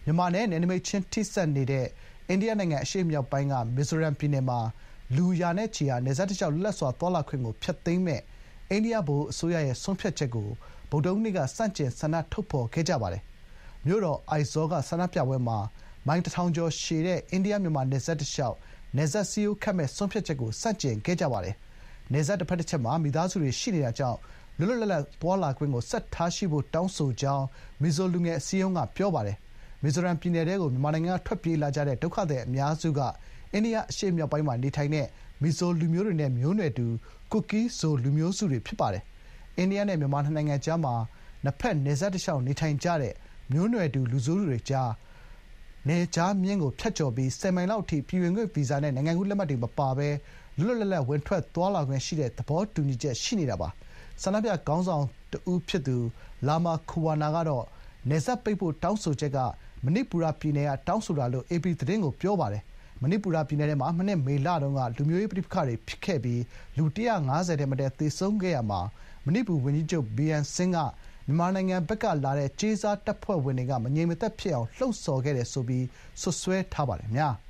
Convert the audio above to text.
မြန်မာနဲ့နယ်နိမိတ်ချင်းထိစပ်နေတဲ့အိန္ဒိယနိုင်ငံအရှေ့မြောက်ပိုင်းကမီဇိုရမ်ပြည်နယ်မှာလူရာနဲ့ချီဟာနယ်စပ်တလျှောက်လွတ်လပ်စွာသွားလာခွင့်ကိုဖျက်သိမ်းမယ့်အိန္ဒိယဗဟိုအစိုးရရဲ့ဆုံးဖြတ်ချက်ကိုဗုဒ္ဓဟူးနေ့ကဆန့်ကျင်ဆန္ဒထုတ်ဖော်ခဲ့ကြပါတယ်။မြို့တော်အိုက်ဇောလ်ကဆန္ဒပြပွဲမှာမိုင် 1,000 ကျော်ရှည်တဲ့အိန္ဒိယ-မြန်မာနယ်စပ်တလျှောက်နယ်စပ်စည်းရိုးခတ်မယ့်ဆုံးဖြတ်ချက်ကိုဆန့်ကျင်ခဲ့ကြပါတယ်။နယ်စပ်တဘက်တချက်မှာမိသားစုတွေရှိနေတာကြောင့်လွတ်လွတ်လပ်လပ်သွားလာခွင့်ကိုဆက်ထားရှိဖို့တောင်းဆိုကြောင်းမီဇိုလူငယ်အစည်းအရုံးကပြောပါတယ်။မီဇိုရမ်ပြည်နယ်ထဲကိုမြန်မာနိုင်ငံကထွက်ပြေးလာကြတဲ့ဒုက္ခသည်အများစုကအိန္ဒိယအရှေ့မြောက်ပိုင်းမှာနေထိုင်တဲ့မီဇိုလူမျိုးတွေနဲ့မျိုးနွယ်တူကူကီးဇိုလူမျိုးစုတွေဖြစ်ပါတယ်။အိန္ဒိယနဲ့မြန်မာနှစ်နိုင်ငံကြားမှာနှစ်ဘက်နယ်စပ်တလျှောက်နေထိုင်ကြတဲ့မျိုးနွယ်တူလူမျိုးစုတွေကြားနယ်ခြားမျဉ်းကိုဖြတ်ကျော်ပြီး10 မိုင်လောက်အထိပြည်ဝင်ခွင့်ဗီဇာနဲ့နိုင်ငံကူးလက်မှတ်တွေမပါဘဲလွတ်လွတ်လပ်လပ်ဝင်ထွက်သွားလာခွင့်ရှိတဲ့သဘောတူညီချက်ရှိနေတာပါ။ဆန္ဒပြခေါင်းဆောင်တဦးဖြစ်သူလာမာခူဝါနာကတော့နယ်စပ်ပိတ်ဖို့တောင်းဆိုချက်ကမဏိပူရပြည်နယ်ကတောင်းဆိုတာလို့ AP သတင်းကိုပြောပါတယ်။မဏိပူရပြည်နယ်ထဲမှာမနှစ်မေလတုန်းကလူမျိုးရေးပဋိပက္ခတွေဖြစ်ခဲ့ပြီးလူ 150 ထက်မနည်းသေဆုံးခဲ့ရာမှာမဏိပူဝန်ကြီးချုပ်ဘီရန်ဆင်းကမြန်မာနိုင်ငံဘက်ကလာတဲ့ကြေးစားတပ်ဖွဲ့ဝင်တွေကမငြိမ်မသက်ဖြစ်အောင်လှုံ့ဆော်ခဲ့တယ်ဆိုပြီးစွပ်စွဲထားပါတယ်။